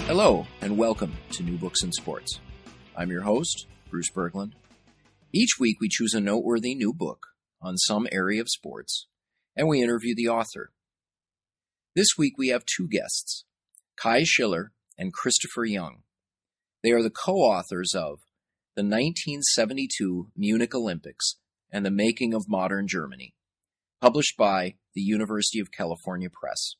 Hello, and welcome to New Books in Sports. I'm your host, Bruce Berglund. Each week we choose a noteworthy new book on some area of sports, and we interview the author. This week we have two guests, Kai Schiller and Christopher Young. They are the co-authors of The 1972 Munich Olympics and the Making of Modern Germany, published by the University of California Press.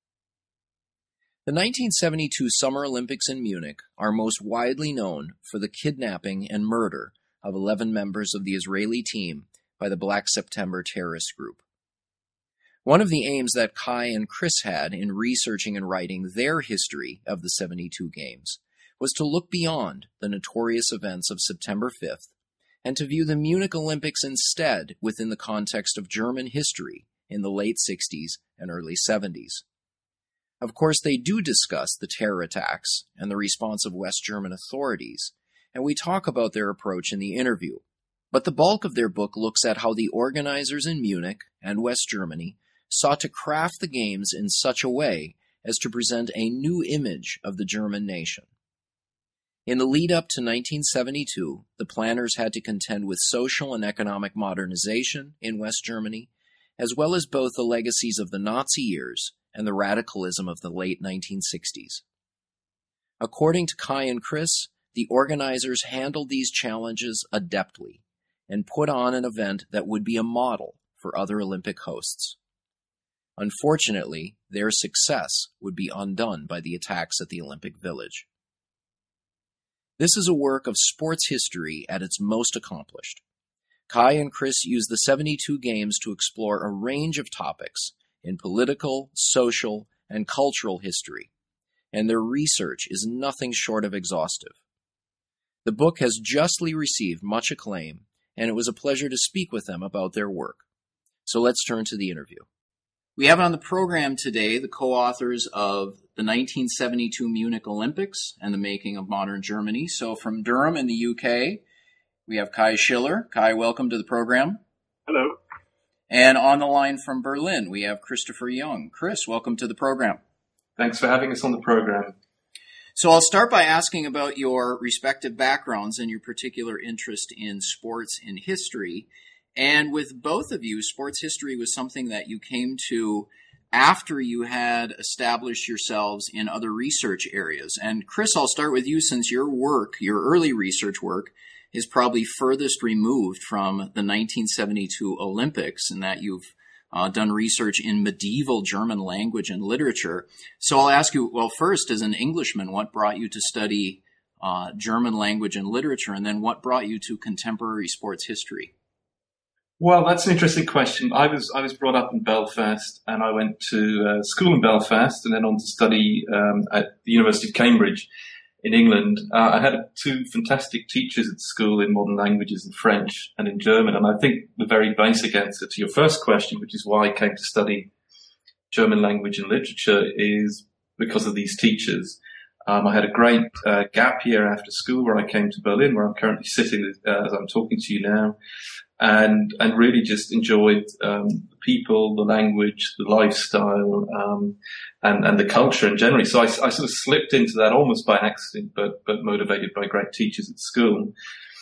The 1972 Summer Olympics in Munich are most widely known for the kidnapping and murder of 11 members of the Israeli team by the Black September terrorist group. One of the aims that Kai and Chris had in researching and writing their history of the 72 Games was to look beyond the notorious events of September 5th and to view the Munich Olympics instead within the context of German history in the late 60s and early 70s. Of course, they do discuss the terror attacks and the response of West German authorities, and we talk about their approach in the interview. But the bulk of their book looks at how the organizers in Munich and West Germany sought to craft the games in such a way as to present a new image of the German nation. In the lead-up to 1972, the planners had to contend with social and economic modernization in West Germany, as well as both the legacies of the Nazi years and the radicalism of the late 1960s. According to Kai and Chris, the organizers handled these challenges adeptly and put on an event that would be a model for other Olympic hosts. Unfortunately, their success would be undone by the attacks at the Olympic Village. This is a work of sports history at its most accomplished. Kai and Chris use the 72 Games to explore a range of topics in political, social, and cultural history, and their research is nothing short of exhaustive. The book has justly received much acclaim, and it was a pleasure to speak with them about their work. So let's turn to the interview. We have on the program today the co-authors of the 1972 Munich Olympics and the Making of Modern Germany. So from Durham in the UK, we have Kai Schiller. Kai, welcome to the program. Hello. And on the line from Berlin, we have Christopher Young. Chris, welcome to the program. Thanks for having us on the program. So I'll start by asking about your respective backgrounds and your particular interest in sports and history. And with both of you, sports history was something that you came to after you had established yourselves in other research areas. And Chris, I'll start with you since your work, your early research work, is probably furthest removed from the 1972 Olympics in that you've done research in medieval German language and literature. So I'll ask you, well, first, as an Englishman, what brought you to study German language and literature, and then what brought you to contemporary sports history? Well, that's an interesting question. I was brought up in Belfast, and I went to school in Belfast and then on to study at the University of Cambridge in England. I had two fantastic teachers at school in modern languages, in French and in German. And I think the very basic answer to your first question, which is why I came to study German language and literature, is because of these teachers. I had a great gap year after school where I came to Berlin, where I'm currently sitting as I'm talking to you now, and really just enjoyed the people, the language, the lifestyle, and the culture in general. So I sort of slipped into that almost by accident, but motivated by great teachers at school.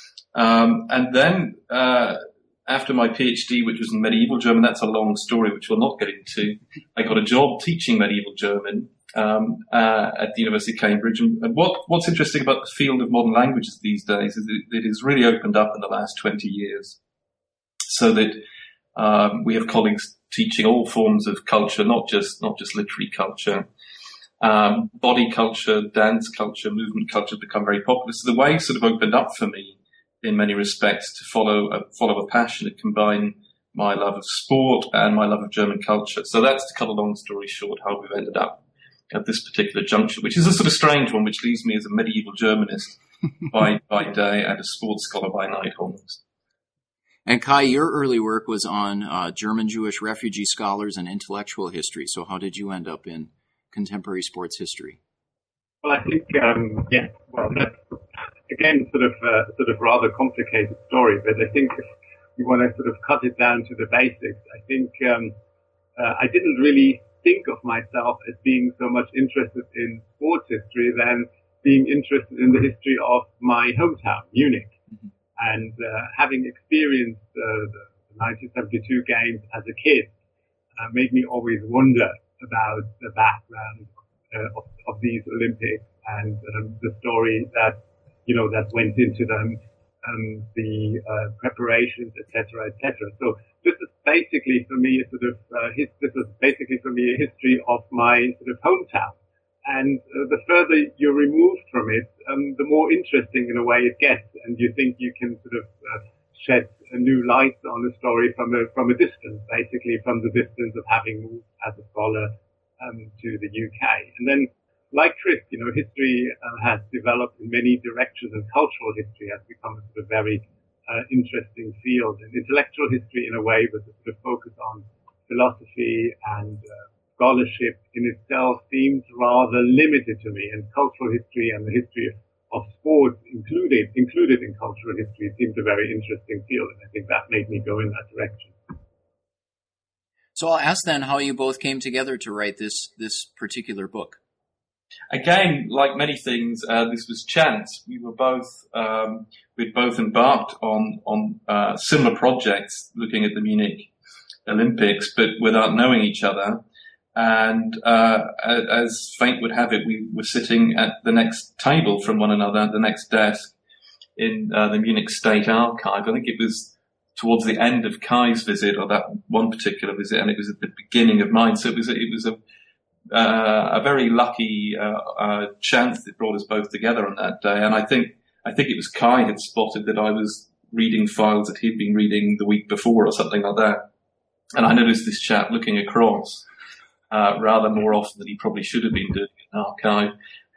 And then after my PhD, which was in medieval German, that's a long story which we'll not get into. I got a job teaching medieval German at the University of Cambridge. And what's interesting about the field of modern languages these days is that it has really opened up in the last 20 years, so that we have colleagues teaching all forms of culture, not just literary culture. Body culture, dance culture, movement culture have become very popular. So the way sort of opened up for me in many respects to follow a passion that combine my love of sport and my love of German culture. So that's, to cut a long story short, how we've ended up at this particular juncture, which is a sort of strange one, which leaves me as a medieval Germanist by day and a sports scholar by night almost. And Kai, your early work was on German Jewish refugee scholars and intellectual history. So how did you end up in contemporary sports history? Well, I think, that's, again, sort of rather complicated story, but I think if you want to sort of cut it down to the basics, I think I didn't really think of myself as being so much interested in sports history than being interested in the history of my hometown, Munich. And having experienced the 1972 games as a kid made me always wonder about the background of these Olympics and the story that went into them, the preparations, etc., etc. So this is basically for me a history of my sort of hometown. And the further you're removed from it, the more interesting in a way it gets, and you think you can sort of shed a new light on the story from a distance, basically from the distance of having moved as a scholar to the UK. And then, like Chris, history has developed in many directions, and cultural history has become a sort of very interesting field. And intellectual history, in a way, with a sort of focus on philosophy and scholarship in itself seems rather limited to me, and cultural history and the history of sports included in cultural history seems a very interesting field, and I think that made me go in that direction. So I'll ask then how you both came together to write this particular book. Again, like many things, this was chance. We'd both embarked on similar projects looking at the Munich Olympics, but without knowing each other. And as fate would have it, we were sitting at the next table from one another, the next desk in the Munich State Archive. I think it was towards the end of Kai's visit, or that one particular visit, and it was at the beginning of mine. So it was a very lucky chance that brought us both together on that day. And I think it was Kai had spotted that I was reading files that he'd been reading the week before or something like that. And I noticed this chap looking across rather more often than he probably should have been doing in archive.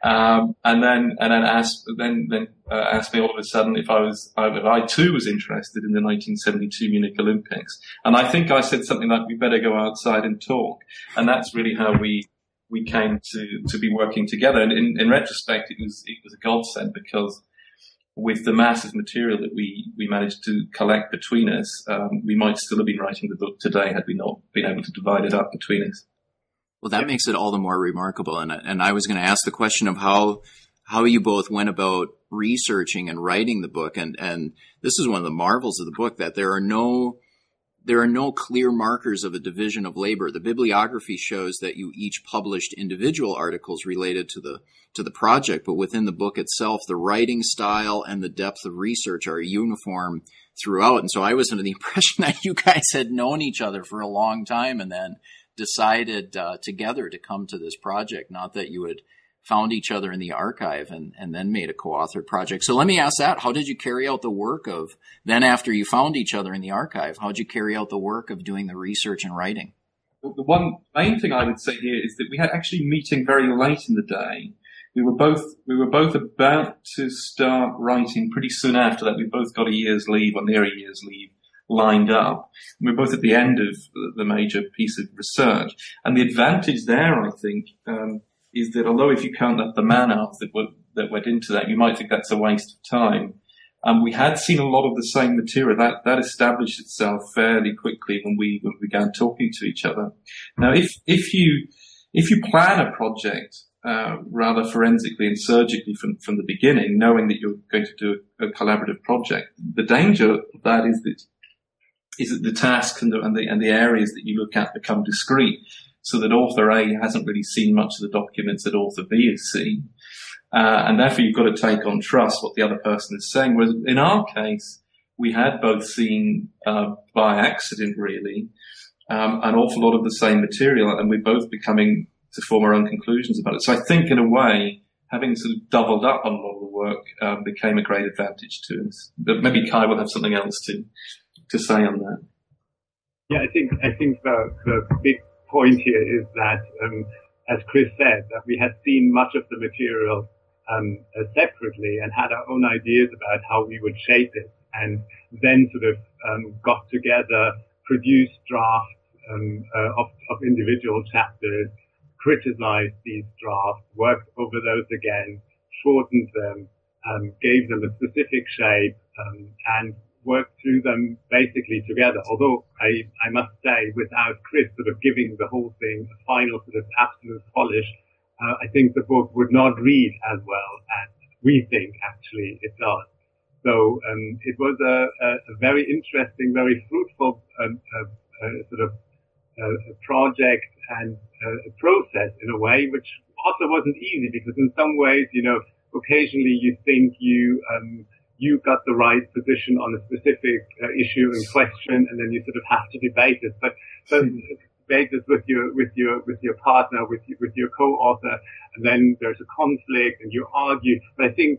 And then asked me all of a sudden if I too was interested in the 1972 Munich Olympics. And I think I said something like, we better go outside and talk. And that's really how we came to be working together. And in retrospect, it was a godsend, because with the massive material that we managed to collect between us, we might still have been writing the book today had we not been able to divide it up between us. Well, that makes it all the more remarkable. And I was going to ask the question of how you both went about researching and writing the book. And this is one of the marvels of the book, that there are no clear markers of a division of labor. The bibliography shows that you each published individual articles related to the project, but within the book itself, the writing style and the depth of research are uniform throughout. And so I was under the impression that you guys had known each other for a long time and then decided together to come to this project, not that you had found each other in the archive and then made a co-authored project. So let me ask that. How did you carry out the work of, then after you found each other in the archive, how did you carry out the work of doing the research and writing? Well, the one main thing I would say here is that we had actually meeting very late in the day. We were both about to start writing pretty soon after that. We both got a year's leave, or near a year's leave, lined up. We were both at the end of the major piece of research. And the advantage there, I think, is that although if you count up the man-hours that went into that, you might think that's a waste of time. We had seen a lot of the same material that established itself fairly quickly when we began talking to each other. Now, if you plan a project rather forensically and surgically from the beginning, knowing that you're going to do a collaborative project, the danger of that is that the tasks and the areas that you look at become discrete, so that author A hasn't really seen much of the documents that author B has seen. And therefore you've got to take on trust what the other person is saying. Whereas in our case, we had both seen, by accident really, an awful lot of the same material, and we're both becoming to form our own conclusions about it. So I think in a way, having sort of doubled up on a lot of the work, became a great advantage to us. But maybe Kai will have something else to say on that. Yeah, I think the big point here is that, as Chris said, that we had seen much of the material separately and had our own ideas about how we would shape it, and then sort of got together, produced drafts of individual chapters, criticized these drafts, worked over those again, shortened them, gave them a specific shape, and worked through them basically together. Although I must say, without Chris sort of giving the whole thing a final sort of absolute polish, I think the book would not read as well as we think actually it does. So it was a very interesting, very fruitful project and a process in a way, which also wasn't easy, because in some ways, occasionally you think you got the right position on a specific issue and question, and then you sort of have to debate it. But debate this with your partner, with your co-author, and then there's a conflict and you argue. But I think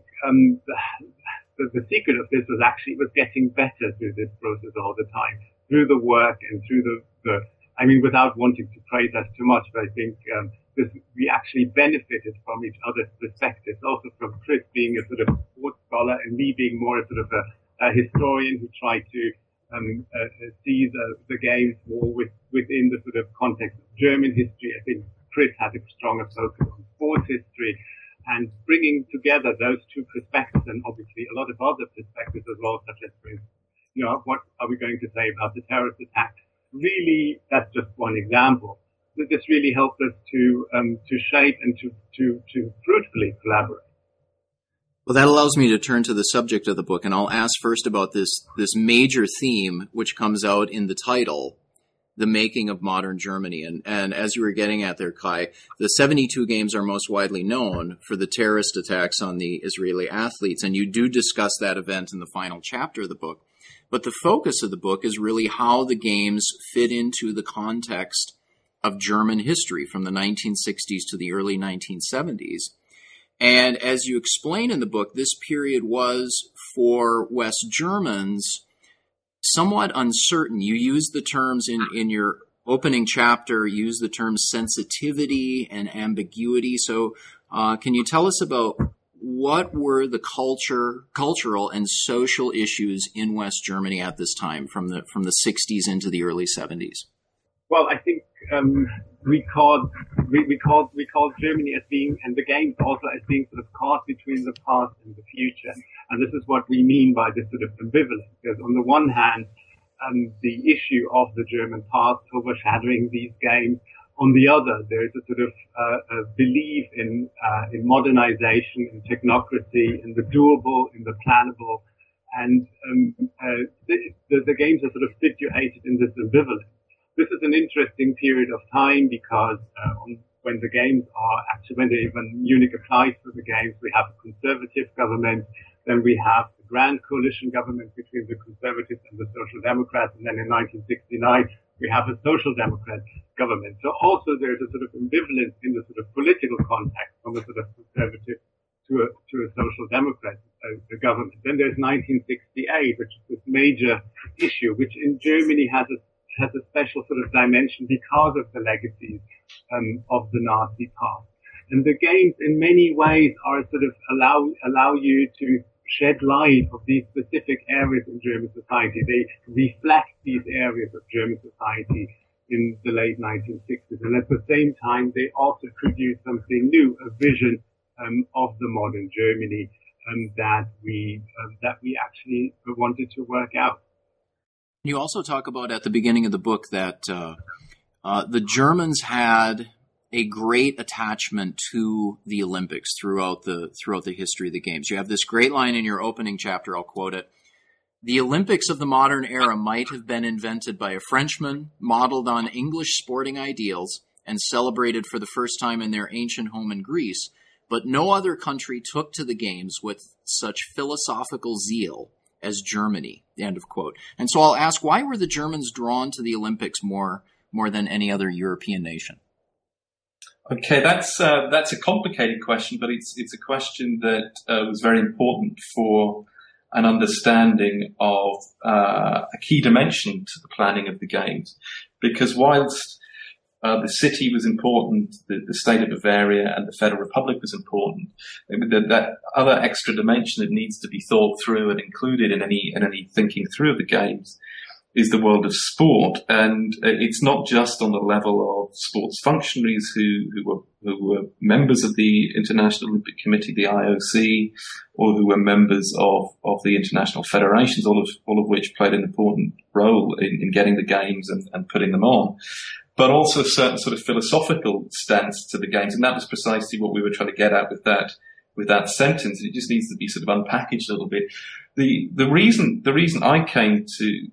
the secret of this was getting better through this process all the time, through the work and through without wanting to praise us too much, but I think we actually benefited from each other's perspectives, also from Chris being a sort of sports scholar and me being more a sort of a historian who tried to see the games more within the sort of context of German history. I think Chris had a stronger focus on sports history, and bringing together those two perspectives, and obviously a lot of other perspectives as well, such as, what are we going to say about the terrorist attack? Really, that's just one example. This really helped us to shape and to fruitfully collaborate. Well, that allows me to turn to the subject of the book, and I'll ask first about this major theme, which comes out in the title, The Making of Modern Germany. And as you were getting at there, Kai, the 72 games are most widely known for the terrorist attacks on the Israeli athletes, and you do discuss that event in the final chapter of the book. But the focus of the book is really how the games fit into the context of German history from the 1960s to the early 1970s. And as you explain in the book, this period was, for West Germans, somewhat uncertain. You use the terms in your opening chapter, you use the terms sensitivity and ambiguity. So can you tell us about what were the cultural and social issues in West Germany at this time, from the 60s into the early 70s? Well, I think we called Germany as being, and the games also as being, sort of caught between the past and the future. And this is what we mean by this sort of ambivalence. Because on the one hand, the issue of the German past overshadowing these games. On the other, there is a sort of a belief in modernization, in technocracy, in the doable, in the plannable, and the games are sort of situated in this ambivalence. This is an interesting period of time because when the games are actually, when Munich applies for the games, we have a conservative government, then we have the grand coalition government between the conservatives and the social democrats, and then in 1969 we have a social democrat government. So also there's a sort of ambivalence in the sort of political context from a sort of conservative to a social democrat government. Then there's 1968, which is this major issue, which in Germany has a special sort of dimension because of the legacies of the Nazi past. And the games in many ways are sort of allow you to shed light of these specific areas in German society. They reflect these areas of German society in the late 1960s. And at the same time, they also produce something new, a vision of the modern Germany that we actually wanted to work out. You also talk about at the beginning of the book that the Germans had a great attachment to the Olympics throughout the history of the games. You have this great line in your opening chapter, I'll quote it. The Olympics of the modern era might have been invented by a Frenchman, modeled on English sporting ideals, and celebrated for the first time in their ancient home in Greece, but no other country took to the games with such philosophical zeal as Germany, end of quote. And so I'll ask, why were the Germans drawn to the Olympics more than any other European nation? Okay, that's a complicated question, but it's a question that was very important for an understanding of a key dimension to the planning of the games. Because whilst the city was important, the state of Bavaria and the Federal Republic was important, that other extra dimension that needs to be thought through and included in any thinking through of the games is the world of sport, and it's not just on the level of sports functionaries who were members of the International Olympic Committee, the IOC, or who were members of the international federations, all of which played an important role in getting the games and putting them on, but also a certain sort of philosophical stance to the games, and that was precisely what we were trying to get at with that sentence. It just needs to be sort of unpackaged a little bit. The reason I came to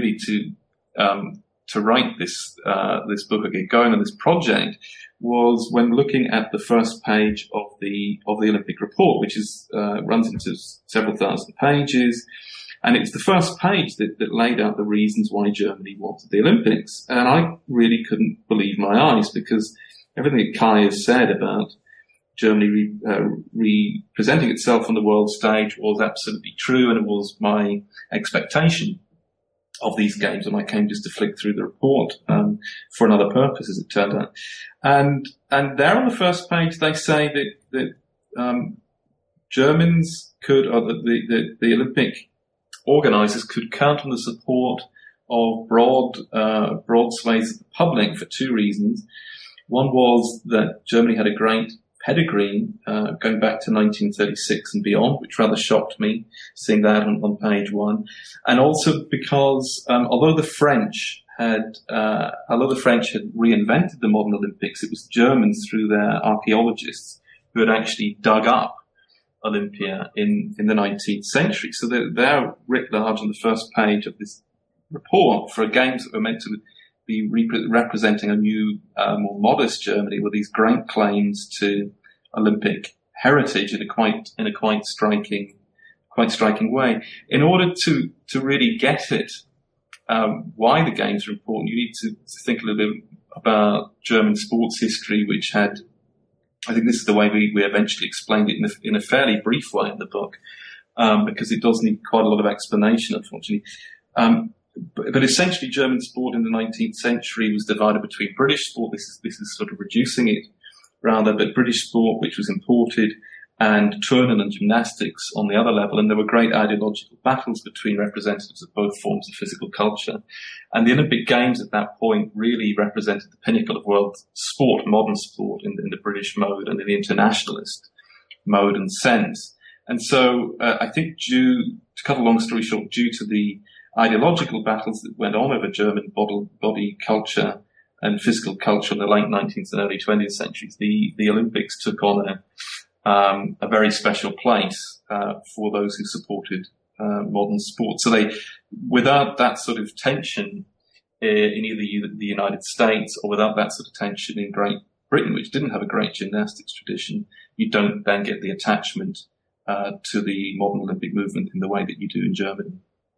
write this book, or get going on this project, was when looking at the first page of the Olympic report, which runs into several thousand pages, and it's the first page that laid out the reasons why Germany wanted the Olympics, and I really couldn't believe my eyes, because everything that Kai has said about Germany representing itself on the world stage was absolutely true, and it was my expectation of these games, and I came just to flick through the report for another purpose, as it turned out. And there on the first page, they say that Germans could, or the Olympic organisers could count on the support of broad swathes of the public for two reasons. One was that Germany had a great pedigree going back to 1936 and beyond, which rather shocked me, seeing that on page one, and also because although the French had reinvented the modern Olympics, it was Germans through their archaeologists who had actually dug up Olympia in the 19th century. So they're writ large on the first page of this report for games that were meant to be representing a new, more modest Germany, with these great claims to Olympic heritage in a quite striking way. In order to really get it, why the games are important, you need to think a little bit about German sports history, which had, I think this is the way we eventually explained it in a fairly brief way in the book, because it does need quite a lot of explanation, unfortunately. But essentially, German sport in the 19th century was divided between British sport. This is sort of reducing it, rather, but British sport, which was imported, and Turnen and gymnastics on the other level. And there were great ideological battles between representatives of both forms of physical culture. And the Olympic Games at that point really represented the pinnacle of world sport, modern sport, in the British mode and in the internationalist mode and sense. And so I think to cut a long story short, due to the ideological battles that went on over German body culture and physical culture in the late 19th and early 20th centuries, the Olympics took on a very special place for those who supported modern sport. So without that sort of tension in either the United States, or without that sort of tension in Great Britain, which didn't have a great gymnastics tradition, you don't then get the attachment to the modern Olympic movement in the way that you do in Germany.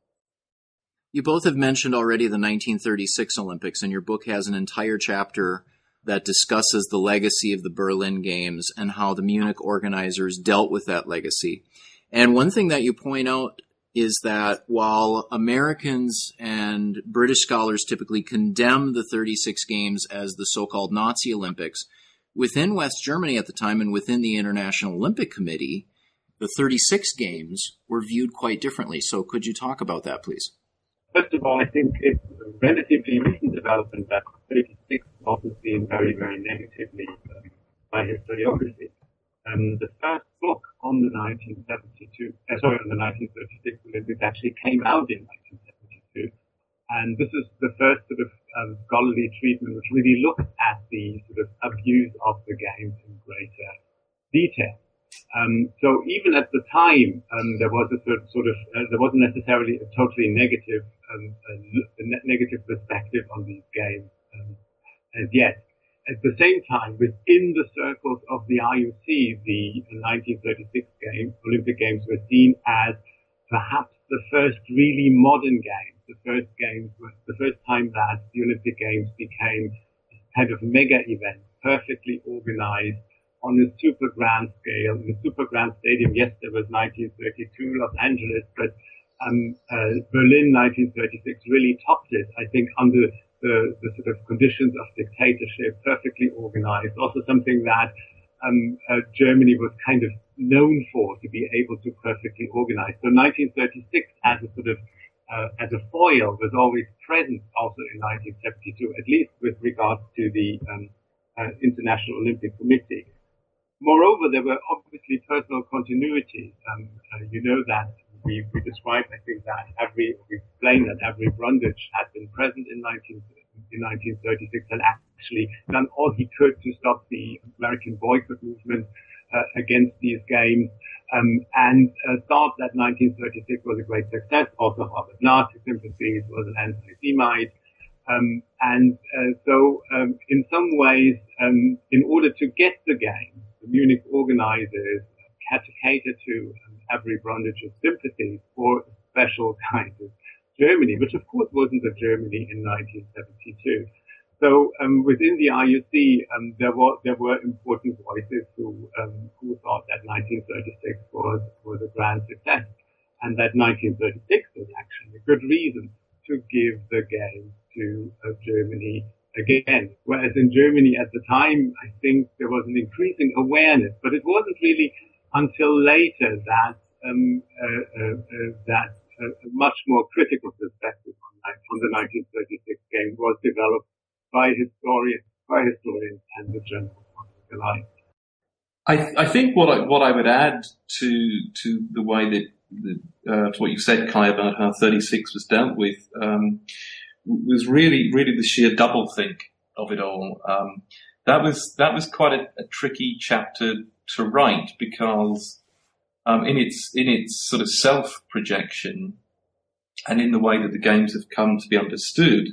You both have mentioned already the 1936 Olympics, and your book has an entire chapter that discusses the legacy of the Berlin Games and how the Munich organizers dealt with that legacy. And one thing that you point out is that while Americans and British scholars typically condemn the 36 Games as the so-called Nazi Olympics, within West Germany at the time and within the International Olympic Committee, the 36 Games were viewed quite differently. So could you talk about that, please? First of all, I think it's a relatively recent development that 36 is often seen very, very negatively by historiography. The first book on the 1936 Olympics actually came out in 1972. And this is the first sort of scholarly treatment which really looks at the sort of abuse of the games in greater detail. So even at the time, there was a there wasn't necessarily a totally negative perspective on these games as yet. At the same time, within the circles of the IOC, the 1936 Olympic Games were seen as perhaps the first really modern games, the first time that the Olympic Games became a kind of mega event, perfectly organized, on a super grand scale, in a super grand stadium. Yes, there was 1932 Los Angeles, but Berlin 1936 really topped it, I think, under the sort of conditions of dictatorship, perfectly organized, also something that Germany was kind of known for, to be able to perfectly organize. So 1936 as a sort of as a foil was always present also in 1972, at least with regards to the International Olympic Committee. Moreover, there were obviously personal continuities. You know that we described, I think, that we explained that Avery Brundage had been present in 1936 and actually done all he could to stop the American boycott movement against these games, and thought that 1936 was a great success. Also, Harvard Nazi sympathies, was an anti-Semite. So in some ways, in order to get the games, the Munich organizers had to cater to Avery Brundage's sympathies for a special kind of Germany, which of course wasn't the Germany in 1972. So within the RUC, there were important voices who thought that 1936 was a grand success, and that 1936 was actually a good reason to give the games to Germany again. Whereas in Germany at the time, I think there was an increasing awareness, but it wasn't really until later that a much more critical perspective on the 1936 game was developed by historians and the German public alike. I think what I would add to the way that to what you said, Kai, about how 36 was dealt with, was really the sheer doublethink of it all. That was quite a tricky chapter to write, because in its sort of self-projection and in the way that the games have come to be understood,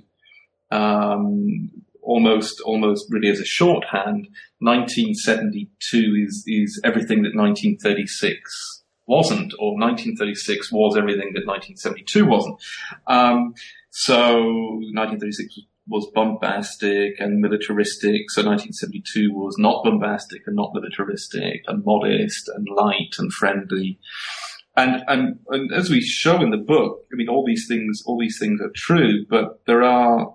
almost really as a shorthand, 1972 is everything that 1936 wasn't, or 1936 was everything that 1972 wasn't. So 1936 was bombastic and militaristic, so 1972 was not bombastic and not militaristic, and modest and light and friendly. And as we show in the book, I mean, all these things are true, but there are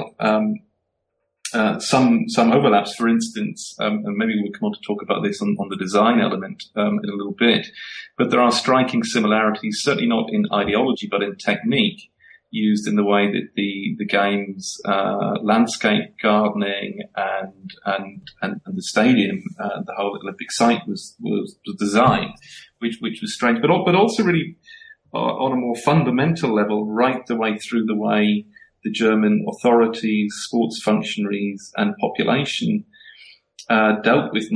some overlaps. For instance, and maybe we'll come on to talk about this on the design element in a little bit, but there are striking similarities, certainly not in ideology, but in technique, used in the way that the game's landscape gardening and the stadium, the whole Olympic site was designed, which was strange, but also really on a more fundamental level, right the way through the way the German authorities, sports functionaries, and population dealt with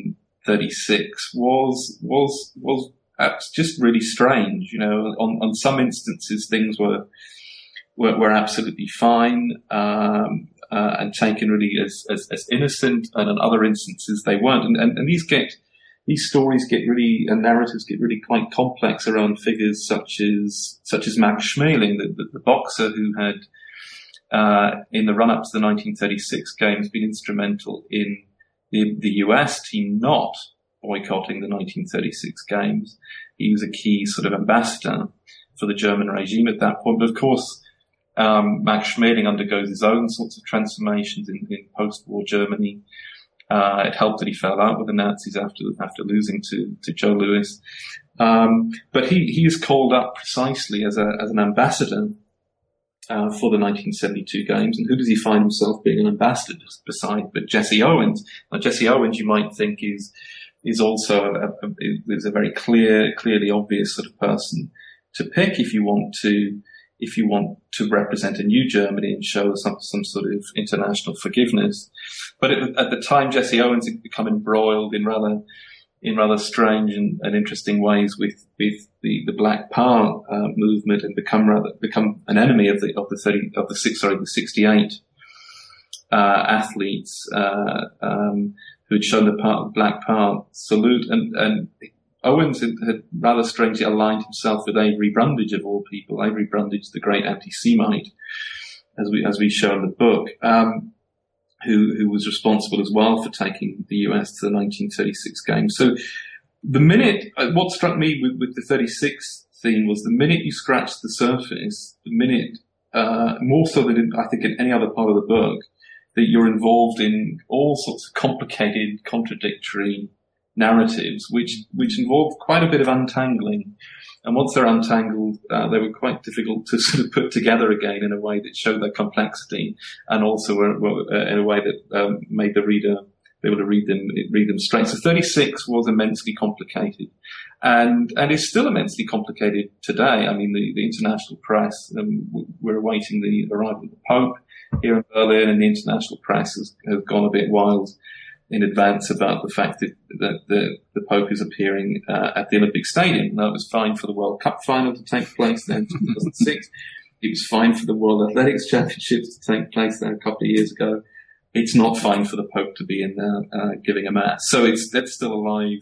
1936 was just really strange. You know, on some instances things were absolutely fine and taken really as innocent, and in other instances they weren't. And these stories get really, and narratives get really quite complex around figures such as Max Schmeling, the boxer who had in the run-up to the 1936 games been instrumental in the US team not boycotting the 1936 games. He was a key sort of ambassador for the German regime at that point. But of course, Max Schmeling undergoes his own sorts of transformations in post-war Germany. It helped that he fell out with the Nazis after losing to Joe Louis. But he is called up precisely as an ambassador for the 1972 games. And who does he find himself being an ambassador beside but Jesse Owens? Now, Jesse Owens, you might think is also a very clearly obvious sort of person to pick if you want to represent a new Germany and show some sort of international forgiveness. But at the time, Jesse Owens had become embroiled in rather strange and interesting ways with the Black Power movement, and become an enemy of the 68 athletes who had shown the Black Power salute, and Owens had rather strangely aligned himself with Avery Brundage, of all people. Avery Brundage, the great anti-Semite, as we show in the book, who was responsible as well for taking the US to the 1936 games. So what struck me with the 36 theme was the minute you scratched the surface, the minute, more so than I think in any other part of the book, that you're involved in all sorts of complicated, contradictory narratives, which involved quite a bit of untangling. And once they're untangled, they were quite difficult to sort of put together again in a way that showed their complexity, and also in a way that made the reader be able to read them straight. So 36 was immensely complicated, and is still immensely complicated today. I mean, the international press, we're awaiting the arrival of the Pope here in Berlin, and the international press has gone a bit wild in advance about the fact that the Pope is appearing at the Olympic Stadium. Now, it was fine for the World Cup final to take place there in 2006. It was fine for the World Athletics Championships to take place there a couple of years ago. It's not fine for the Pope to be in there giving a mass. So that's still alive.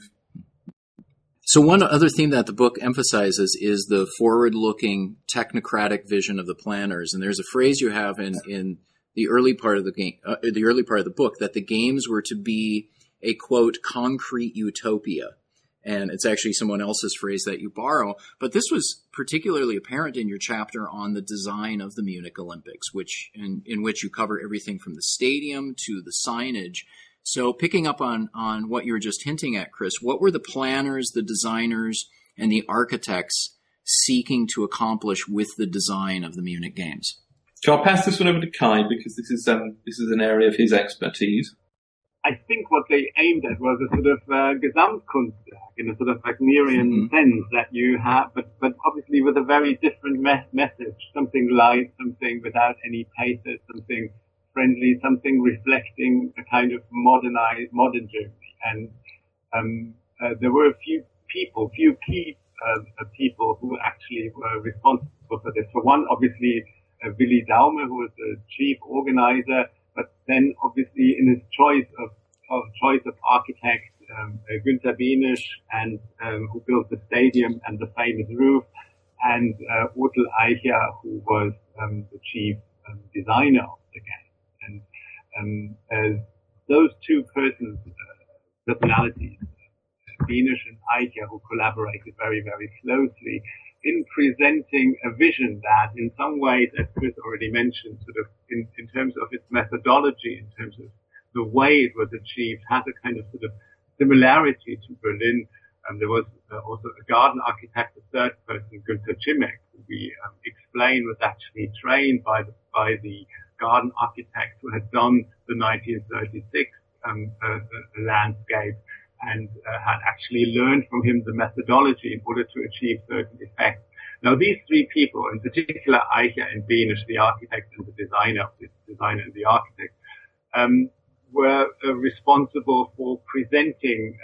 So one other theme that the book emphasizes is the forward-looking technocratic vision of the planners. And there's a phrase you have in the early part of the game, the early part of the book, that the games were to be a, quote, concrete utopia. And it's actually someone else's phrase that you borrow. But this was particularly apparent in your chapter on the design of the Munich Olympics, in which you cover everything from the stadium to the signage. So picking up on what you were just hinting at, Chris, what were the planners, the designers, and the architects seeking to accomplish with the design of the Munich Games? So I'll pass this one over to Kai, because this is an area of his expertise. I think what they aimed at was a sort of Gesamtkunstwerk in a sort of Wagnerian sense that you have, but obviously with a very different message, something light, something without any pathos, something friendly, something reflecting a kind of modern Germany. And there were a few key people who actually were responsible for this. For one, obviously, Willi Daume, who was the chief organizer, but then obviously in his choice of architects, Günter Behnisch, and who built the stadium and the famous roof, and Otel Eicher, who was the chief designer of the game. And those two personalities, Behnisch and Eicher, who collaborated very, very closely in presenting a vision that in some ways, as Chris already mentioned, sort of in terms of its methodology, in terms of the way it was achieved, has a kind of sort of similarity to Berlin. There was also a garden architect, a third person, Günter Cimek, who we explain was actually trained by the garden architect who had done the 1936 landscape, and had actually learned from him the methodology in order to achieve certain effects. Now, these three people, in particular Eicher and Behnisch, the architect and the designer and the architect, were responsible for presenting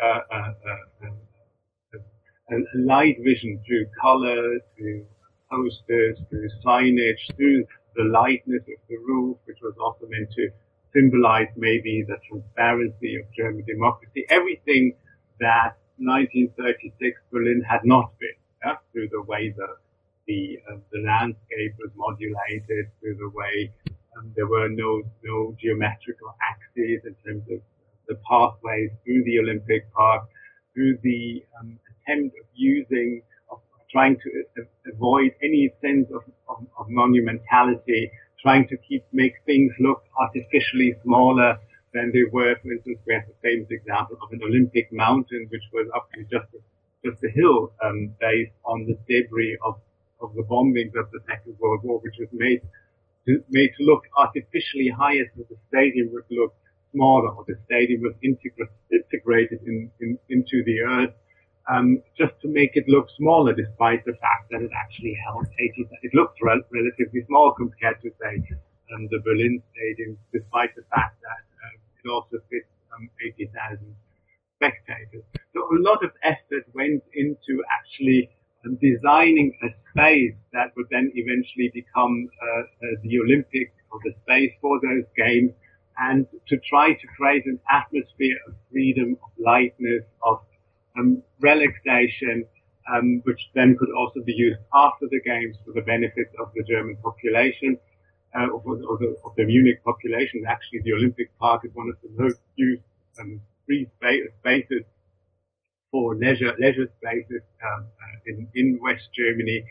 a light vision through color, through posters, through signage, through the lightness of the roof, which was also meant to symbolize maybe the transparency of German democracy, everything that 1936 Berlin had not been, through the way the landscape was modulated, through the way there were no geometrical axes in terms of the pathways through the Olympic Park, through the attempt of trying to avoid any sense of monumentality, trying to make things look artificially smaller than they were. For instance, we have the famous example of an Olympic mountain, which was actually just a hill based on the debris of the bombings of the Second World War, which was made to look artificially higher, so the stadium would look smaller, or the stadium was integrated into the earth, just to make it look smaller, despite the fact that it actually held 80,000. It looked relatively small compared to, say, the Berlin Stadium, despite the fact that it also fits 80,000 spectators. So a lot of effort went into actually designing a space that would then eventually become the Olympics, or the space for those games, and to try to create an atmosphere of freedom, of lightness, of relaxation, which then could also be used after the games for the benefit of the German population, of the Munich population. Actually, the Olympic Park is one of the most used free spaces for leisure spaces in West Germany.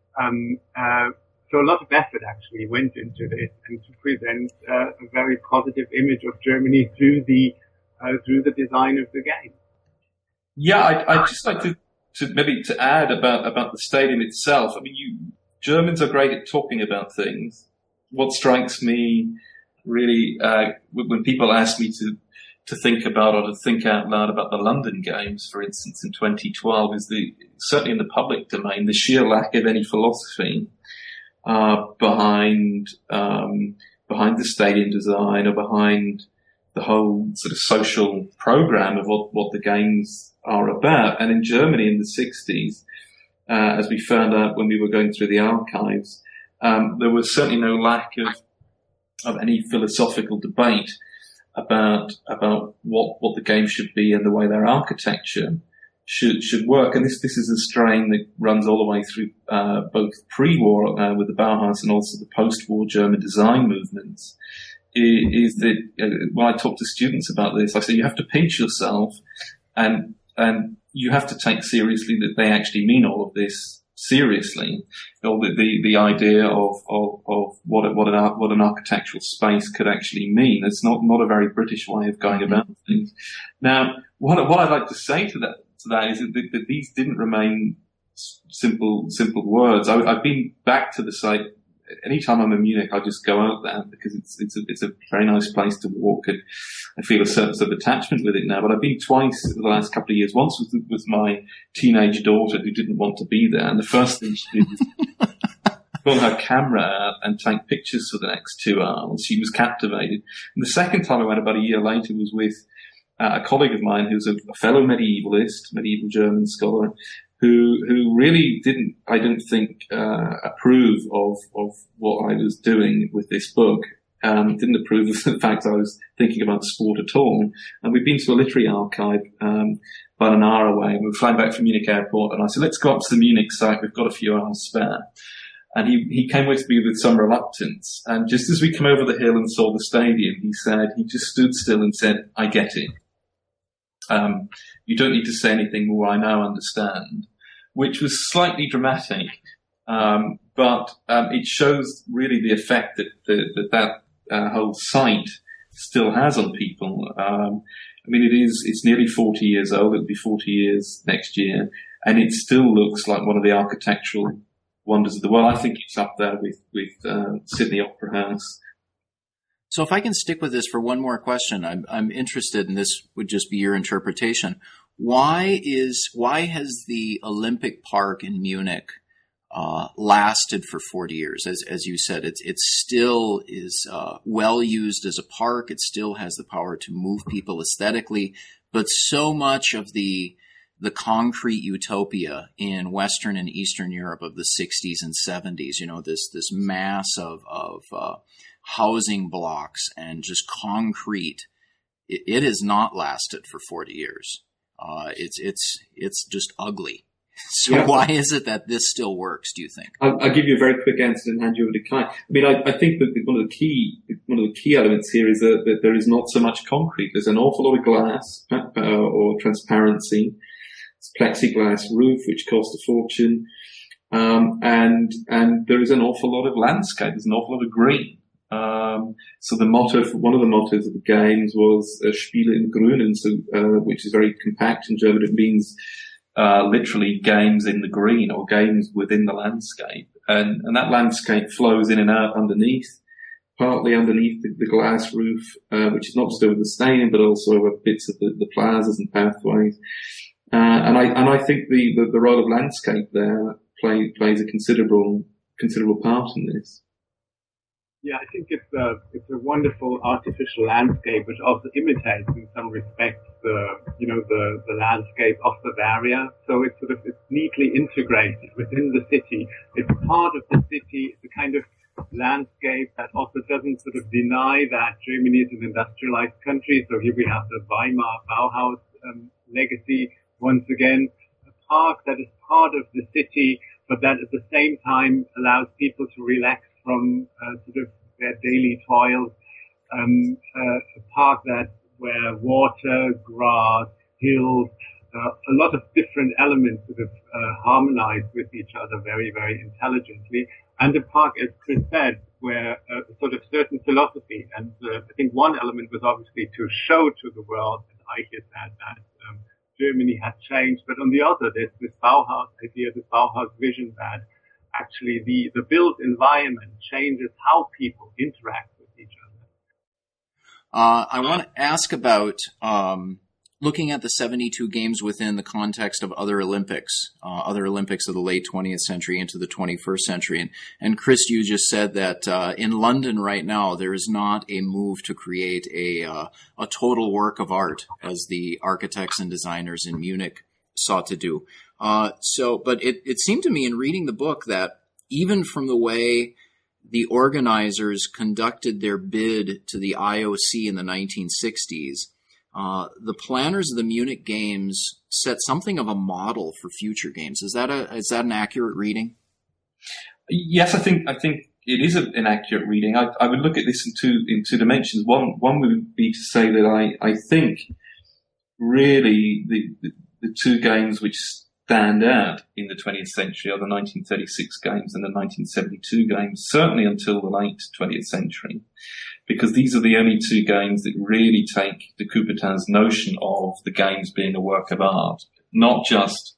So a lot of effort actually went into this, and to present a very positive image of Germany through the design of the game. Yeah, I'd just like to maybe to add about the stadium itself. I mean, Germans are great at talking about things. What strikes me really when people ask me to think about or to think out loud about the London Games, for instance, in 2012, is certainly in the public domain, the sheer lack of any philosophy behind the stadium design or behind the whole sort of social program of what the games are about. And in Germany in the 60s, as we found out when we were going through the archives, there was certainly no lack of any philosophical debate about what the game should be and the way their architecture should work. And this is a strain that runs all the way through both pre-war with the Bauhaus and also the post-war German design movements. Is that when I talk to students about this, I say you have to pinch yourself and you have to take seriously that they actually mean all of this seriously. Or the idea of what an architectural space could actually mean. It's not a very British way of going about things. Now, what I'd like to say to that is that these didn't remain simple words. I've been back to the site. Anytime I'm in Munich, I just go out there because it's a very nice place to walk, and I feel a certain sort of attachment with it now. But I've been twice in the last couple of years. Once was my teenage daughter who didn't want to be there, and the first thing she did was pull her camera out and take pictures for the next 2 hours. She was captivated. And the second time I went about a year later was with a colleague of mine who's a fellow medievalist, medieval German scholar, who really didn't, I don't think, approve of what I was doing with this book. Didn't approve of the fact I was thinking about sport at all. And we'd been to a literary archive about an hour away. We were flying back from Munich airport, and I said, let's go up to the Munich site. We've got a few hours spare. And he came with me with some reluctance. And just as we came over the hill and saw the stadium, he just stood still and said, I get it. You don't need to say anything more. I now understand, which was slightly dramatic, but it shows really the effect that whole site still has on people. I mean, it's nearly 40 years old. It'll be 40 years next year, and it still looks like one of the architectural wonders of the world. I think it's up there with Sydney Opera House. So if I can stick with this for one more question, I'm interested, and this would just be your interpretation. Why has the Olympic Park in Munich lasted for 40 years? As you said, it still is well used as a park. It still has the power to move people aesthetically, but so much of the concrete utopia in Western and Eastern Europe of the 60s and 70s, this mass of housing blocks and just concrete, it has not lasted for 40 years. It's just ugly. So yeah. Why is it that this still works, do you think? I'll give you a very quick answer and hand you over to Kai. I mean, I think that one of the key elements here is that there is not so much concrete. There's an awful lot of glass or transparency. It's plexiglass roof, which costs a fortune. And there is an awful lot of landscape. There's an awful lot of green. So one of the mottos of the games was Spiele im Grünen, which is very compact in German. It means literally games in the green or games within the landscape. And that landscape flows in and out underneath, partly underneath the glass roof, which is not just over the stadium, but also over bits of the plazas and pathways. And I think the role of landscape there plays a considerable part in this. Yeah, I think it's a wonderful artificial landscape which also imitates in some respects the landscape of Bavaria. So it's neatly integrated within the city. It's part of the city. It's a kind of landscape that also doesn't sort of deny that Germany is an industrialized country. So here we have the Weimar Bauhaus legacy once again, a park that is part of the city, but that at the same time allows people to relax from sort of their daily toils. A park where water, grass, hills, a lot of different elements sort of harmonize with each other very, very intelligently. And a park, as Chris said, where a sort of certain philosophy, and I think one element was obviously to show to the world, as Eiche said, that Germany had changed. But on the other, there's this Bauhaus idea, this Bauhaus vision that actually the built environment changes how people interact with each other. I want to ask about looking at the 72 games within the context of other Olympics of the late 20th century into the 21st century. And Chris, you just said that in London right now, there is not a move to create a total work of art as the architects and designers in Munich sought to do. But it seemed to me in reading the book that even from the way the organizers conducted their bid to the IOC in the 1960s, the planners of the Munich Games set something of a model for future games. Is that an accurate reading? Yes, I think it is an accurate reading. I would look at this in two dimensions. One would be to say that I think really the two games which stand out in the 20th century are the 1936 games and the 1972 games, certainly until the late 20th century, because these are the only two games that really take de Coubertin's notion of the games being a work of art, not just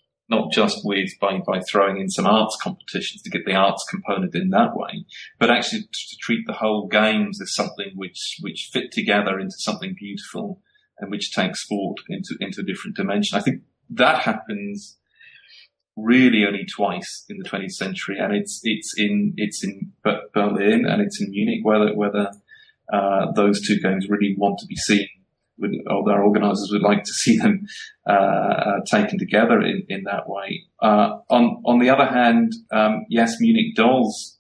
by throwing in some arts competitions to get the arts component in that way, but actually to treat the whole games as something which fit together into something beautiful and which takes sport into a different dimension. I think that happens really only twice in the 20th century, and it's in Berlin and it's in Munich, whether those two games really want to be seen, or their organisers would like to see them taken together in that way. On the other hand, yes, Munich does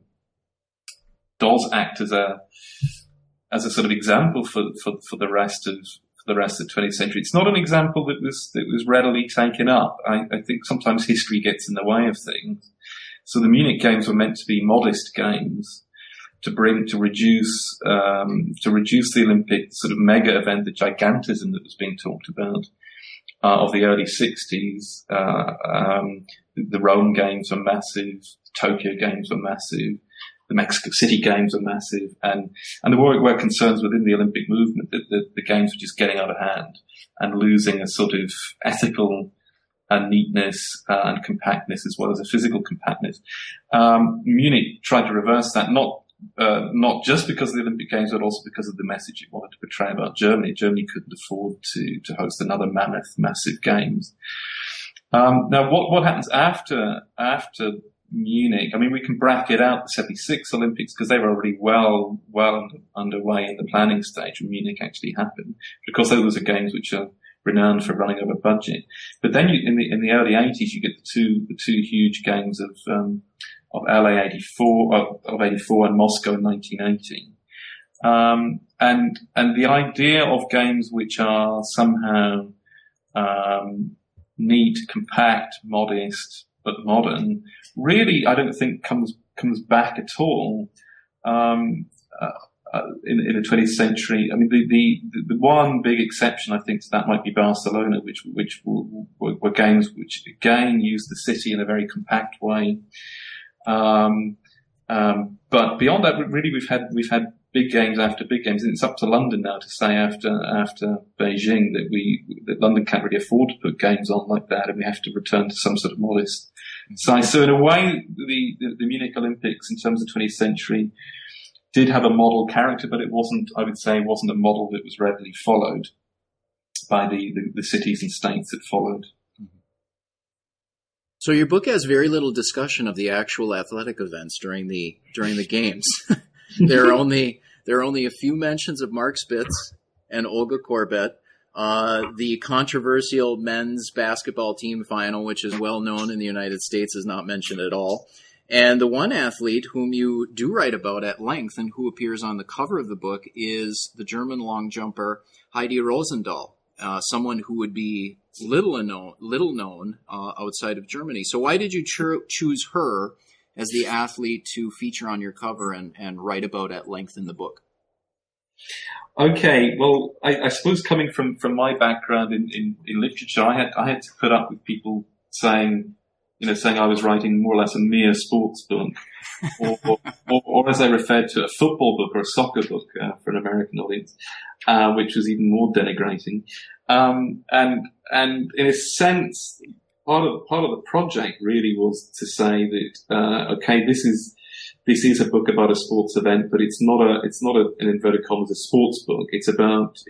act as a sort of example for the rest of the 20th century. It's not an example that was readily taken up. I think sometimes history gets in the way of things. So the Munich Games were meant to be modest games to reduce the Olympic sort of mega event, the gigantism that was being talked about of the early 60s. The Rome Games were massive. The Tokyo Games were massive. The Mexico City Games were massive, and there were concerns within the Olympic movement that the games were just getting out of hand and losing a sort of ethical neatness and compactness as well as a physical compactness. Munich tried to reverse that, not just because of the Olympic Games, but also because of the message it wanted to portray about Germany. Germany couldn't afford to host another massive games. Now, what happens after Munich? I mean, we can bracket out the 76 Olympics because they were already well underway in the planning stage when Munich actually happened. Because those are games which are renowned for running over budget. But then in the early 80s, you get the two huge games of LA 84 and Moscow in 1980. And the idea of games which are somehow neat, compact, modest, but modern, really, I don't think comes back at all in the 20th century. I mean, the one big exception, I think, to that might be Barcelona, which were games which again used the city in a very compact way. But beyond that, really, we've had big games after big games, and it's up to London now to say after Beijing that London can't really afford to put games on like that, and we have to return to some sort of modest size. So in a way, the Munich Olympics in terms of the 20th century did have a model character, but it wasn't a model that was readily followed by the cities and states that followed. So your book has very little discussion of the actual athletic events during the games. There are only a few mentions of Mark Spitz and Olga Korbut. The controversial men's basketball team final, which is well known in the United States, is not mentioned at all. And the one athlete whom you do write about at length and who appears on the cover of the book is the German long jumper Heidi Rosendahl, someone who would be little known outside of Germany. So why did you choose her as the athlete to feature on your cover and write about at length in the book? Okay, well, I suppose coming from my background in literature, I had to put up with people saying saying I was writing more or less a mere sports book, or as I referred to, a football book or a soccer book for an American audience, which was even more denigrating. And in a sense, part of the project really was to say that okay, this is a book about a sports event, but it's not an inverted commas a sports book. It's about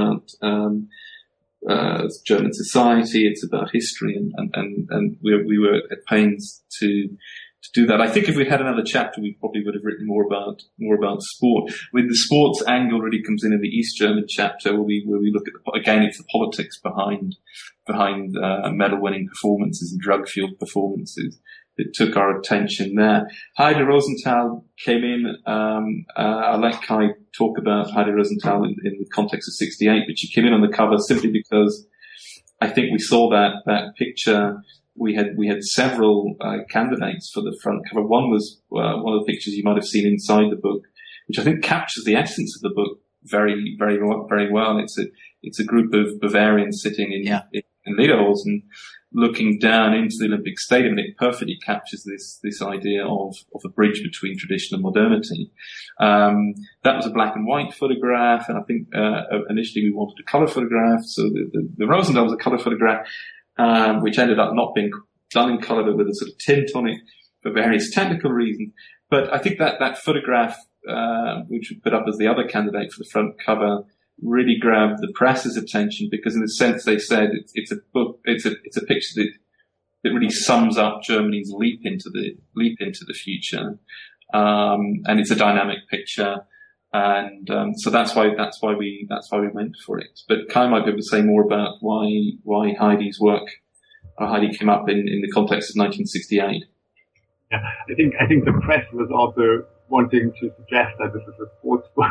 German society. It's about history, and we were at pains to do that. I think if we had another chapter, we probably would have written more about sport. With the sports angle really comes in the East German chapter, where we look at it's the politics behind medal winning performances and drug fueled performances that took our attention there. Heide Rosenthal came in. I'll let Kai talk about Heide Rosenthal in the context of 68, but she came in on the cover simply because I think we saw that picture. We had several candidates for the front cover. One was one of the pictures you might have seen inside the book, which I think captures the essence of the book very, very, very well. It's a group of Bavarians sitting in Lederhosen, looking down into the Olympic Stadium, and it perfectly captures this idea of a bridge between tradition and modernity. That was a black and white photograph, and I think initially we wanted a color photograph, so the Rosenthal was a color photograph, which ended up not being done in color, but with a sort of tint on it for various technical reasons. But I think that photograph, which we put up as the other candidate for the front cover, really grabbed the press's attention, because in a sense they said it's a book, it's a picture that really sums up Germany's leap into the future, and it's a dynamic picture, and so that's why we went for it. But Kai might be able to say more about why Heidi's work, or Heidi came up in the context of 1968. Yeah, I think the press was also wanting to suggest that this is a sports book,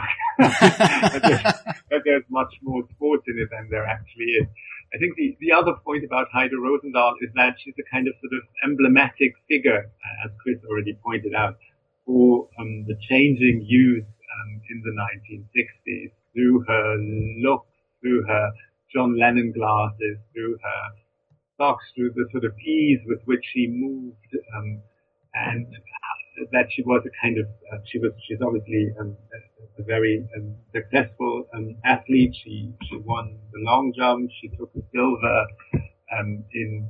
that there's much more sports in it than there actually is. I think the other point about Heide Rosenthal is that she's a kind of sort of emblematic figure, as Chris already pointed out, for the changing youth in the 1960s, through her look, through her John Lennon glasses, through her socks, through the sort of ease with which she moved, and that she was a kind of, she's obviously a very successful athlete. She won the long jump. She took a silver in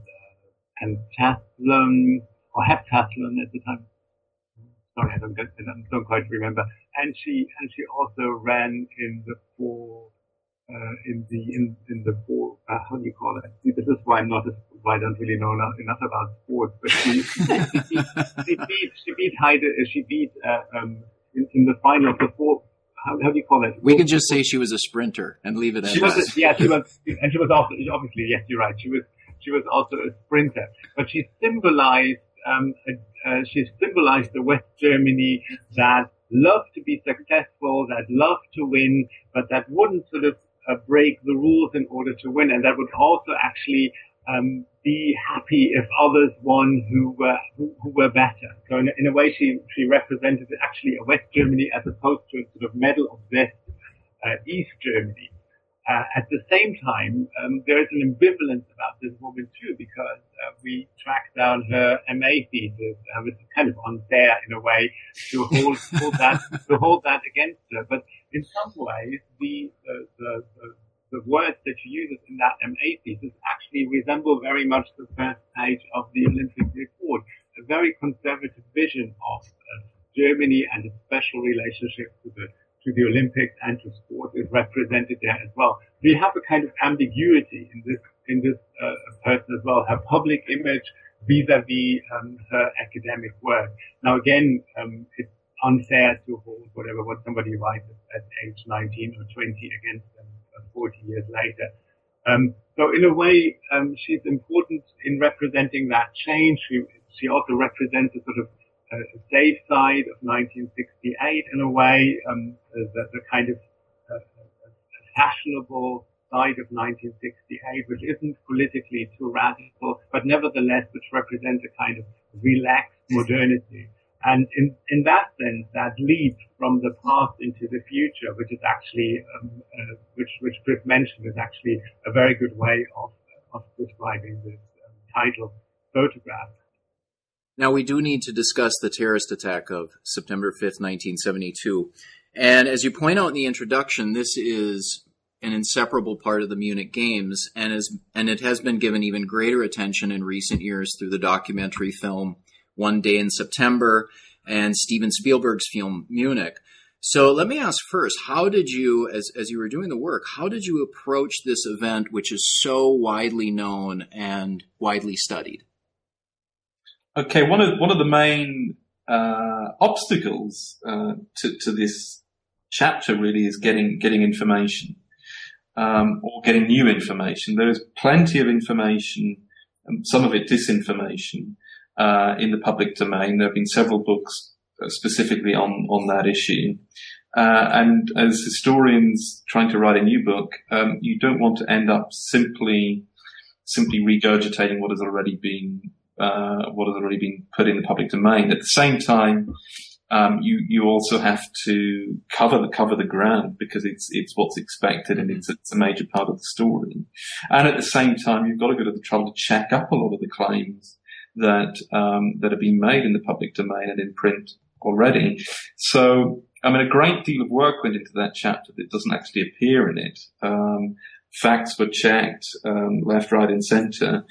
pentathlon or heptathlon at the time. Sorry, I don't quite remember. And she also ran in the four. How do you call it? See, this is why I don't really know enough about sports. But she beat Heide. She beat in the final of the four. How do you call it? We can just say she was a sprinter and leave it at that. She was, and she was also, obviously, yes, you're right. She was also a sprinter, but she symbolized the West Germany that loved to be successful, that loved to win, but that wouldn't sort of break the rules in order to win, and that would also actually be happy if others won who were better. So in a way, she represented actually a West Germany as opposed to a sort of medal-obsessed East Germany. At the same time, there is an ambivalence about this woman too, because we tracked down her MA thesis, which is kind of unfair in a way to hold that against her. But in some ways, the words that she uses in that MA thesis actually resemble very much the first page of the Olympic report, a very conservative vision of Germany and its special relationship to the Olympics and to sport is represented there as well. We have a kind of ambiguity in this person as well, her public image vis-a-vis her academic work. Now again, it's unfair to hold what somebody writes at age 19 or 20 against them 40 years later. So in a way, she's important in representing that change. She also represents a sort of safe side of 1968 in a way, the kind of fashionable side of 1968, which isn't politically too radical, but nevertheless, which represents a kind of relaxed modernity. And in that sense, that leap from the past into the future, which is actually, which Chris mentioned, is actually a very good way of describing this title photograph. Now, we do need to discuss the terrorist attack of September 5th, 1972. And as you point out in the introduction, this is an inseparable part of the Munich Games, and it has been given even greater attention in recent years through the documentary film One Day in September and Steven Spielberg's film Munich. So let me ask first, how did you, as you were doing the work, how did you approach this event, which is so widely known and widely studied? Okay, one of the main obstacles to this chapter really is getting information or getting new information. There is plenty of information, some of it disinformation, in the public domain. There have been several books specifically on that issue. And as historians trying to write a new book, you don't want to end up simply regurgitating what has already been put in the public domain. At the same time, you also have to cover the ground because it's what's expected and it's a major part of the story. And at the same time, you've got to go to the trouble to check up a lot of the claims that have been made in the public domain and in print already. So, I mean, a great deal of work went into that chapter that doesn't actually appear in it. Facts were checked, left, right, and centre.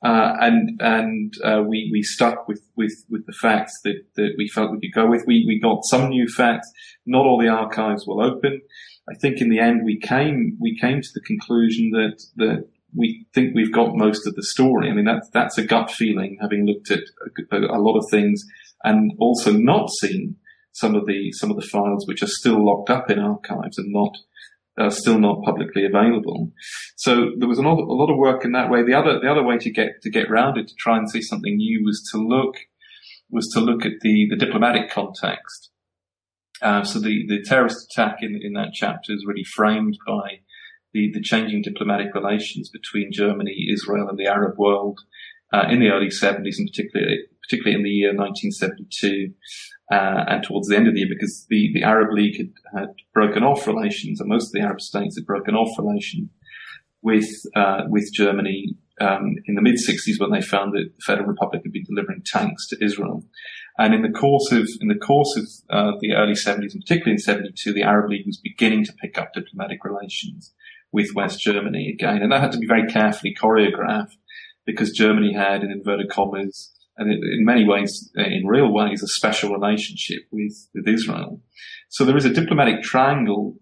We stuck with the facts that we felt we could go with. We got some new facts. Not all the archives will open. I think in the end we came to the conclusion that we think we've got most of the story. I mean, that's a gut feeling, having looked at a lot of things and also not seen some of the files which are still locked up in archives and still not publicly available. So there was a lot of work in that way. The other way to get round it, to try and see something new, was to look at the diplomatic context. So the terrorist attack in that chapter is really framed by the changing diplomatic relations between Germany, Israel, and the Arab world in the early 70s, and particularly in the year 1972. And towards the end of the year, because the Arab League had broken off relations, and most of the Arab states had broken off relations with Germany in the mid-60s, when they found that the Federal Republic had been delivering tanks to Israel. And in the course of the early 70s, and particularly in 72, the Arab League was beginning to pick up diplomatic relations with West Germany again, and that had to be very carefully choreographed because Germany had, in inverted commas, and in many ways, in real ways, a special relationship with Israel. So there is a diplomatic triangle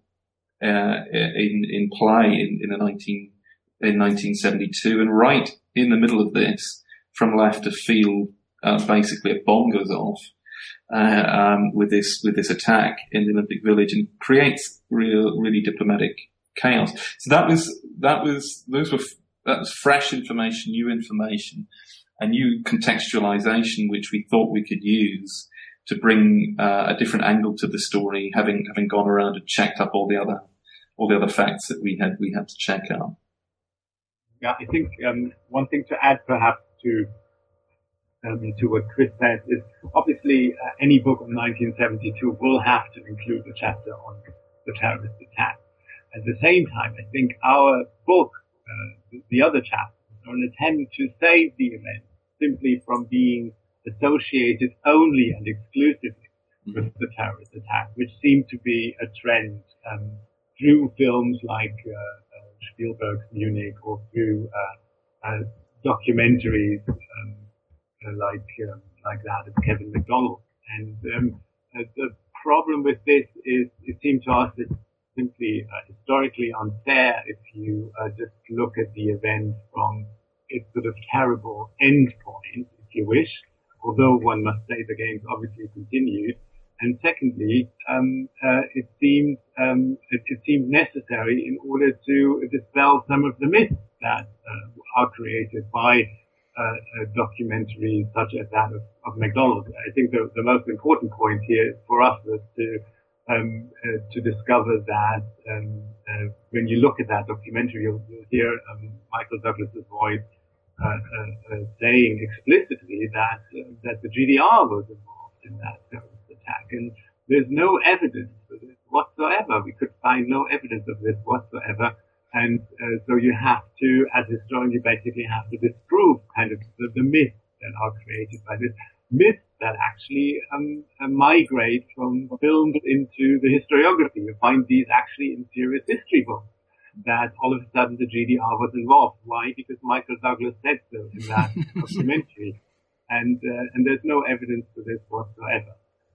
in play in 1972, and right in the middle of this, from left of field, basically a bomb goes off with this attack in the Olympic Village and creates really diplomatic chaos. So that was fresh information, new information, a new contextualization which we thought we could use to bring a different angle to the story, having gone around and checked up all the other facts that we had to check out. Yeah, I think one thing to add perhaps to what Chris said is obviously any book on 1972 will have to include a chapter on the terrorist attack. At the same time, I think our book, the other chapters, are an attempt to save the event simply from being associated only and exclusively with the terrorist attack, which seemed to be a trend through films like Spielberg's Munich, or through documentaries like that of Kevin MacDonald. And the problem with this is, it seemed to us, it's simply historically unfair if you just look at the event from its sort of terrible end point, if you wish, although one must say the games obviously continued. And secondly, it seemed necessary in order to dispel some of the myths that are created by documentaries such as that of MacDonald. I think the most important point here for us was to discover that when you look at that documentary, you'll hear Michael Douglas's voice saying explicitly that the GDR was involved in that terrorist attack, and there's no evidence for this whatsoever. We could find no evidence of this whatsoever, and so you have to, as a historian, you basically have to disprove kind of the myths that are created by this. myths that actually migrate from films into the historiography. You find these actually in serious history books, that all of a sudden the GDR was involved. Why? Because Michael Douglas said so in that documentary. And there's no evidence for this whatsoever.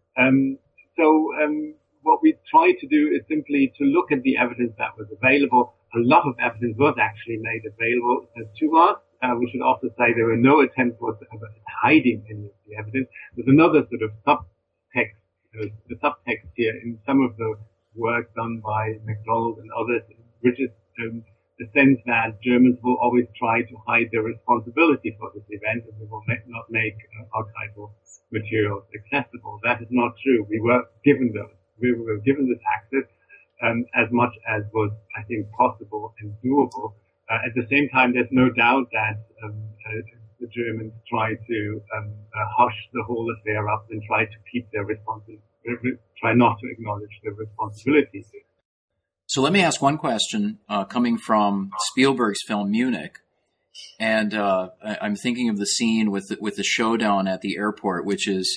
What we try to do is simply to look at the evidence that was available. A lot of evidence was actually made available to us. We should also say there were no attempts whatsoever at hiding any of the evidence. There's another sort of subtext, the subtext here in some of the work done by MacDonald and others, which is the sense that Germans will always try to hide their responsibility for this event, and they will not make archival materials accessible. That is not true. We were given those. We were given this access as much as was, I think, possible and doable. At the same time, there's no doubt that the Germans try to hush the whole affair up and try to keep their try not to acknowledge their responsibilities. So let me ask one question coming from Spielberg's film Munich, and I'm thinking of the scene with the showdown at the airport, which is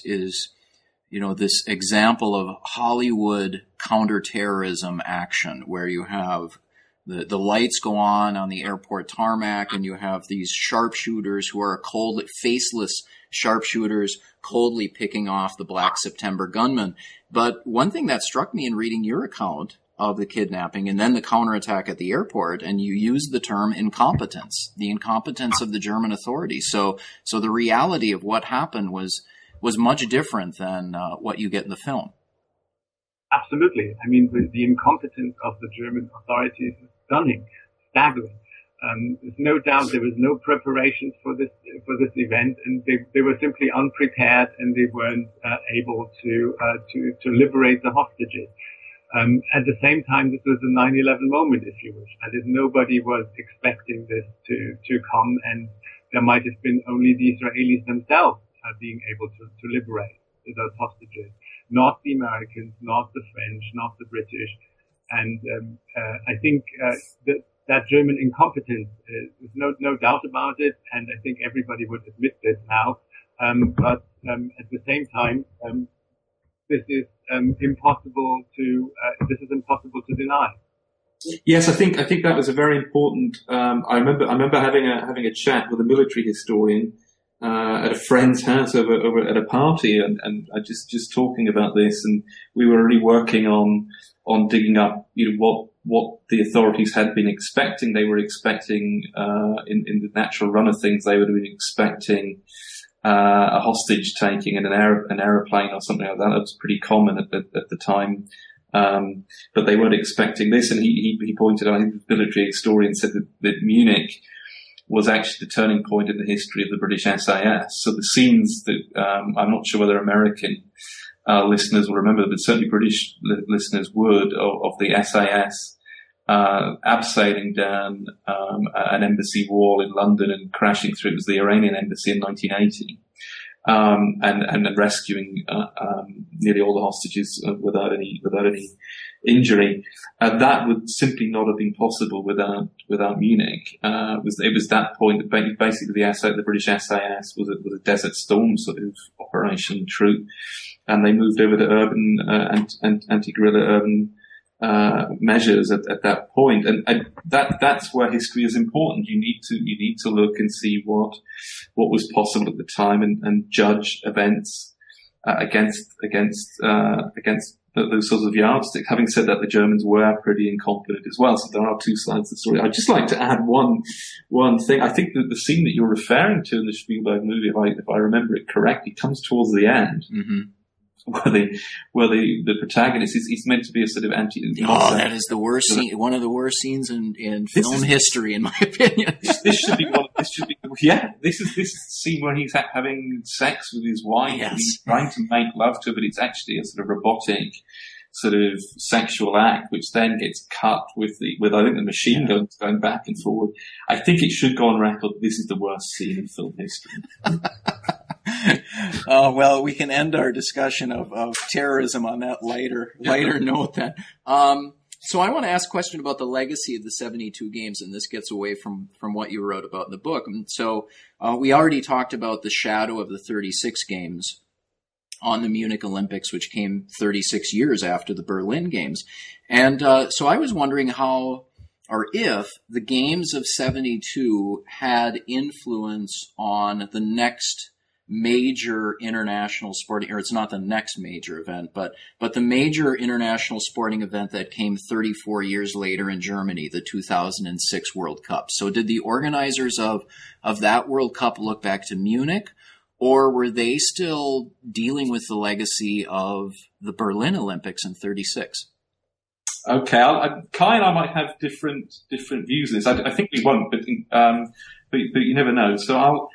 this example of Hollywood counterterrorism action, where you have the lights go on the airport tarmac, and you have these sharpshooters who are faceless sharpshooters coldly picking off the Black September gunmen. But one thing that struck me in reading your account of the kidnapping and then the counterattack at the airport, and you used the term incompetence, the incompetence of the German authorities. So the reality of what happened was much different than what you get in the film. Absolutely. I mean, the incompetence of the German authorities is stunning, staggering. There's no doubt there was no preparation for this event, and they were simply unprepared, and they weren't able to liberate the hostages. At the same time, this was a 9/11 moment, if you wish. That is, nobody was expecting this to come, and there might have been only the Israelis themselves being able to liberate those hostages, not the Americans, not the French, not the British. And I think that German incompetence, there's no doubt about it, and I think everybody would admit this now. But at the same time, this is impossible to deny. Yes, I think that was a very important. I remember having a chat with a military historian at a friend's house over at a party, and I just talking about this, and we were really working on digging up, what the authorities had been expecting. They were expecting, in the natural run of things, they would have been expecting a hostage taking in an aeroplane or something like that. That was pretty common at the time. But they weren't expecting this, and he pointed out, I think the military historian said that Munich was actually the turning point in the history of the British SAS. So the scenes that, I'm not sure whether American listeners will remember, but certainly British listeners would, of the SAS abseiling down an embassy wall in London and crashing through. It was the Iranian embassy in 1980. And rescuing nearly all the hostages without any injury. That would simply not have been possible without Munich. It was that point that basically the British SAS was a Desert Storm sort of operation troop, and they moved over to urban anti-guerrilla urban measures at that point, and that's where history is important. You need to look and see what was possible at the time and judge events against those sorts of yardsticks. Having said that, the Germans were pretty incompetent as well, so there are two sides of the story. I'd just like to add one thing. I think that the scene that you're referring to in the Spielberg movie, if I remember it correctly, comes towards the end. Mm-hmm. Where the protagonist is meant to be a sort of anti. Oh, that is the worst scene. One of the worst scenes in film history, in my opinion. This should be one. This should be. Yeah, this is the scene where he's having sex with his wife. Yes. And he's trying to make love to her, but it's actually a sort of robotic, sort of sexual act, which then gets cut with I think the machine guns going back and forward. I think it should go on record. This is the worst scene in film history. Well, we can end our discussion of terrorism on that lighter note then. So I want to ask a question about the legacy of the 72 games, and this gets away from what you wrote about in the book. And so we already talked about the shadow of the 36 games on the Munich Olympics, which came 36 years after the Berlin Games. And so I was wondering how, or if, the games of 72 had influence on the next major international sporting, or it's not the next major event, but the major international sporting event that came 34 years later in Germany, the 2006 World Cup. So did the organizers of that World Cup look back to Munich, or were they still dealing with the legacy of the Berlin Olympics in 36? Okay, Kai and I might have different views on this. I think we won't, but you never know. So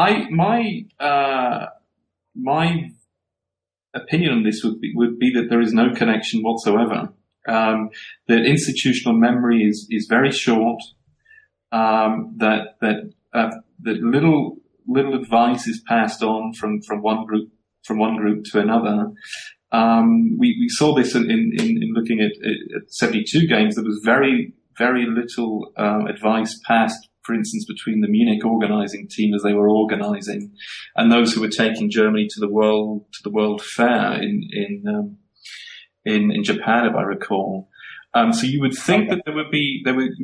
my opinion on this would be that there is no connection whatsoever. That institutional memory is very short. That little advice is passed on from one group to another. We saw this in looking at 72 games. There was very, very little advice passed, for instance, between the Munich organizing team as they were organizing and those who were taking Germany to the World Fair in Japan, if I recall. So you would think that there would be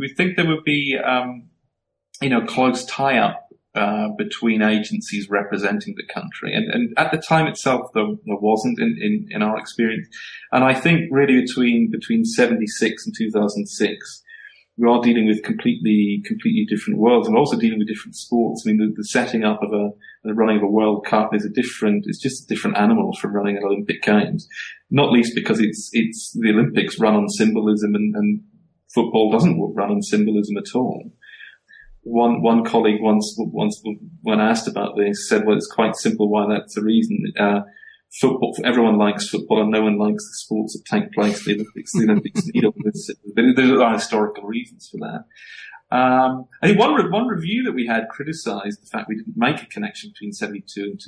close tie-up between agencies representing the country, and at the time itself there wasn't in our experience. And I think really between 76 and 2006. We are dealing with completely different worlds, and also dealing with different sports. I mean, the setting up of the running of a World Cup is just a different animal from running an Olympic Games. Not least because it's the Olympics run on symbolism, and football doesn't run on symbolism at all. One colleague once when asked about this said, "Well, it's quite simple why that's the reason." Football, everyone likes football, and no one likes the sports that take place at the Olympics. The Olympics need all this. There are historical reasons for that. I think one review that we had criticised the fact we didn't make a connection between 72 and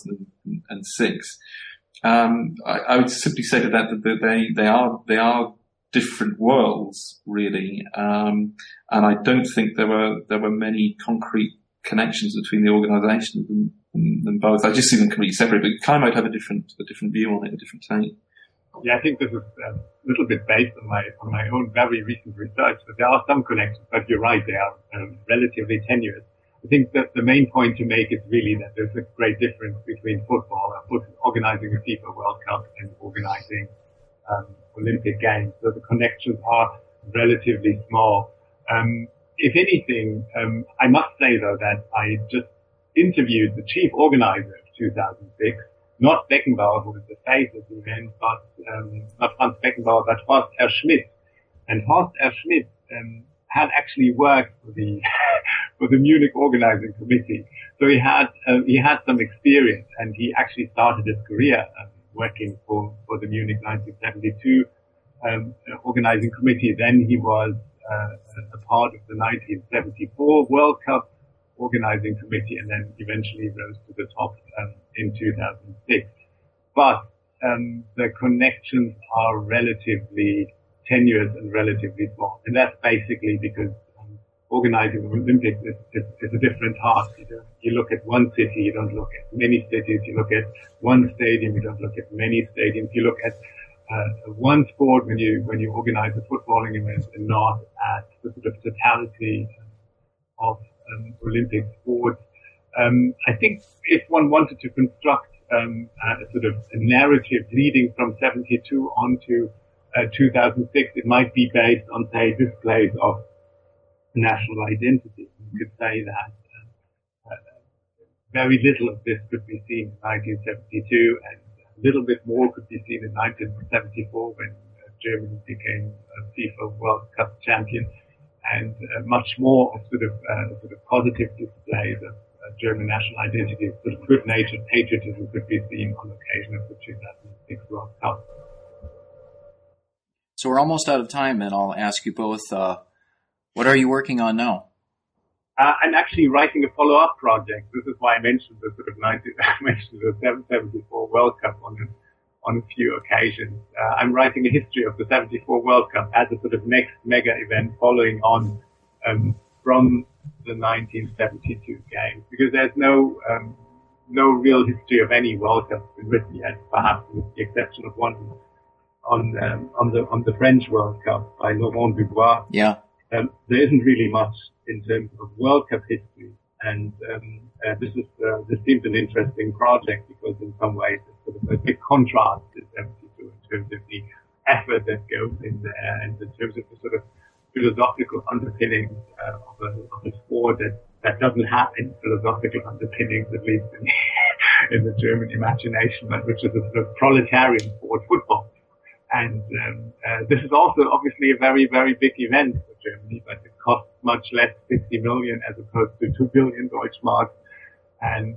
2006. I would simply say to that they are different worlds, really, and I don't think there were many concrete connections between the organisations than both. I just see them completely separate, but Kai might have a different view on it, a different take. Yeah, I think this is a little bit based on my own very recent research. But there are some connections, but you're right, they are relatively tenuous. I think that the main point to make is really that there's a great difference between football, organizing a FIFA World Cup, and organizing Olympic Games. So the connections are relatively small. If anything, I must say though that I just interviewed the chief organizer of 2006, not Beckenbauer, who was the face of the event, but not Franz Beckenbauer, but Horst R. Schmidt. And Horst R. Schmidt had actually worked for the for the Munich organizing committee, so he had some experience, and he actually started his career working for the Munich 1972 organizing committee. Then he was a part of the 1974 World Cup organizing committee, and then eventually rose to the top in 2006. But the connections are relatively tenuous and relatively small, and that's basically because organizing the Olympics is a different task. You look at one city, you don't look at many cities. You look at one stadium, you don't look at many stadiums. You look at one sport when you organize a footballing event, and not at the sort of totality of Olympic sports. I think if one wanted to construct a sort of a narrative leading from 72 on to 2006, it might be based on, say, displays of national identity. You could say that very little of this could be seen in 1972, and a little bit more could be seen in 1974 when Germany became a FIFA World Cup champion, and much more of sort of positive displays of German national identity, sort of good-natured patriotism could be seen on occasion of the 2006 World Cup. So we're almost out of time, and I'll ask you both, what are you working on now? I'm actually writing a follow-up project. This is why I mentioned the sort of 774 World Cup on it. on a few occasions. I'm writing a history of the 74 World Cup as a sort of next mega event following on from the 1972 games, because there's no real history of any World Cup in written yet, perhaps with the exception of one on the French World Cup by Laurent Dubois. Yeah. There isn't really much in terms of World Cup history, and this seems an interesting project because in some ways it's sort of a big contrast to 72 in terms of the effort that goes in there and in terms of the sort of philosophical underpinnings of a sport that doesn't have any philosophical underpinnings, at least in the German imagination, but which is a sort of proletarian sport, football. And this is also obviously a very, very big event for Germany, but it costs much less, 60 million as opposed to 2 billion Deutschmark. And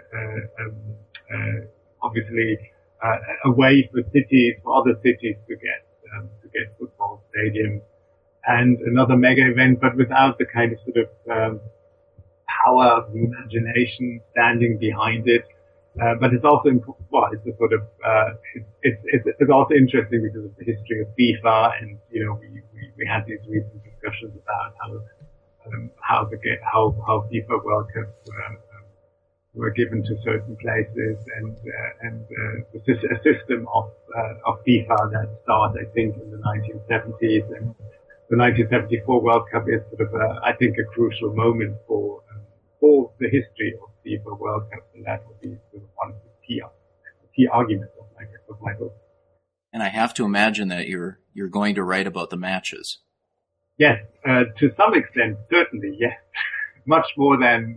obviously a way for other cities to get football stadiums. And another mega event, but without the kind of sort of power of the imagination standing behind it. But it's also it's a sort of it's also interesting because of the history of FIFA, and we had these recent discussions about how FIFA World Cups were given to certain places, and a system of FIFA that started, I think, in the 1970s, and the 1974 World Cup is sort of I think a crucial moment for the history of FIFA World Cup, and that will be sort of one of the key arguments of my book. And I have to imagine that you're going to write about the matches. Yes, to some extent, certainly, yes. much more than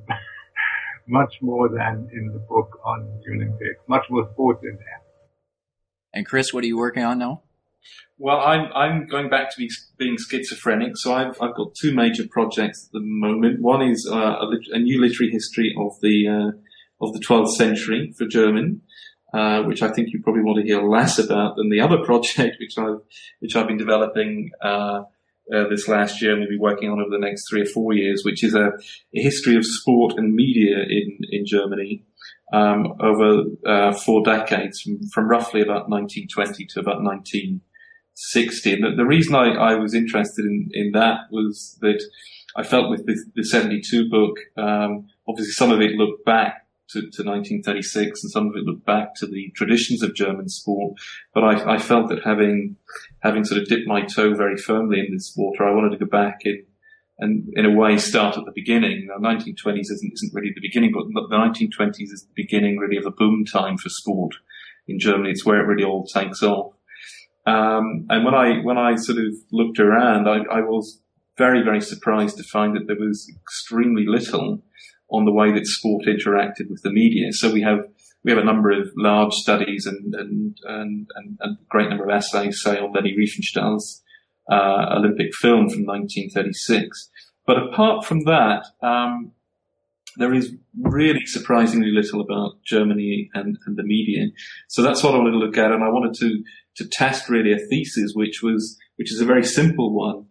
in the book on the Olympics. Much more sports in there. And Chris, what are you working on now? Well, I'm going back to being schizophrenic, so I've got two major projects at the moment. One is a new literary history of the 12th century for German, which I think you probably want to hear less about than the other project, which I've been developing this last year and will be working on over the next 3 or 4 years, which is a history of sport and media in Germany over 4 decades, from roughly about 1920 to about 1960. And the reason I was interested in that was that I felt with the 72 book, obviously some of it looked back to 1936 and some of it looked back to the traditions of German sport. But I felt that having sort of dipped my toe very firmly in this water, I wanted to go back and in a way start at the beginning. Now, 1920s isn't really the beginning, but the 1920s is the beginning really of the boom time for sport in Germany. It's where it really all takes off. And when I sort of looked around, I was very, very surprised to find that there was extremely little on the way that sport interacted with the media. So we have a number of large studies and a great number of essays, say, on Leni Riefenstahl's Olympic film from 1936. But apart from that, there is really surprisingly little about Germany and the media. So that's what I wanted to look at, and I wanted to test really a thesis, which is a very simple one,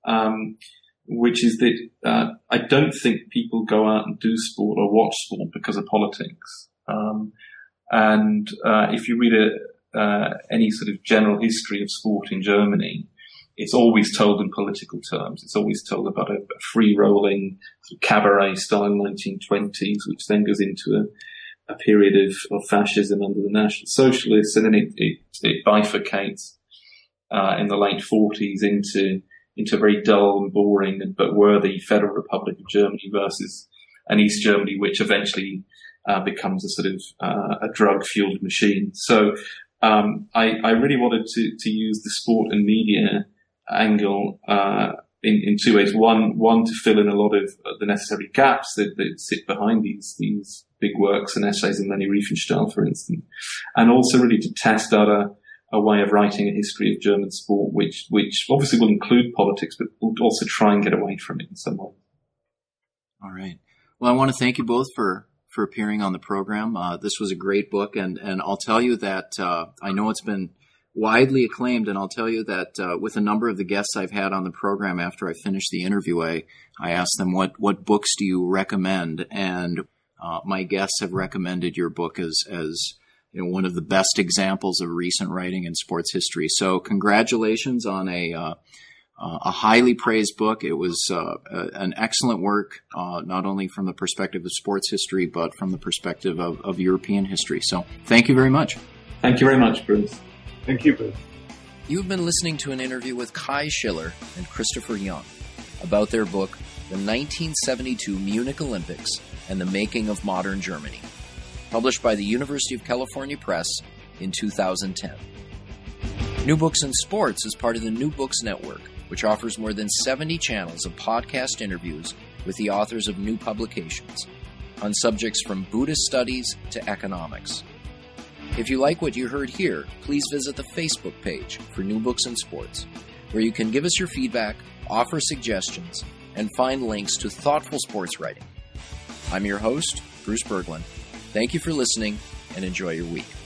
which is that I don't think people go out and do sport or watch sport because of politics. And if you read any sort of general history of sport in Germany, it's always told in political terms. It's always told about a free-rolling sort of cabaret-style 1920s, which then goes into a period of fascism under the National Socialists, and then it bifurcates in the late 40s into a very dull and boring but worthy Federal Republic of Germany versus an East Germany, which eventually becomes a sort of a drug-fueled machine. So I really wanted to use the sport and media angle in 2 ways. One, to fill in a lot of the necessary gaps that sit behind these big works and essays in Leni Riefenstahl, for instance, and also really to test out a way of writing a history of German sport, which obviously will include politics, but will also try and get away from it in some way. All right. Well, I want to thank you both for appearing on the program. This was a great book, and I'll tell you that I know it's been widely acclaimed, and I'll tell you that with a number of the guests I've had on the program after I finished the interview, I asked them, what books do you recommend? And my guests have recommended your book as one of the best examples of recent writing in sports history. So congratulations on a highly praised book. It was an excellent work, not only from the perspective of sports history, but from the perspective of European history. So thank you very much. Thank you very much, Bruce. Thank you, Bruce. You've been listening to an interview with Kai Schiller and Christopher Young about their book, The 1972 Munich Olympics and the Making of Modern Germany, published by the University of California Press in 2010. New Books in Sports is part of the New Books Network, which offers more than 70 channels of podcast interviews with the authors of new publications on subjects from Buddhist studies to economics. If you like what you heard here, please visit the Facebook page for New Books in Sports, where you can give us your feedback, offer suggestions, and find links to thoughtful sports writing. I'm your host, Bruce Berglund. Thank you for listening, and enjoy your week.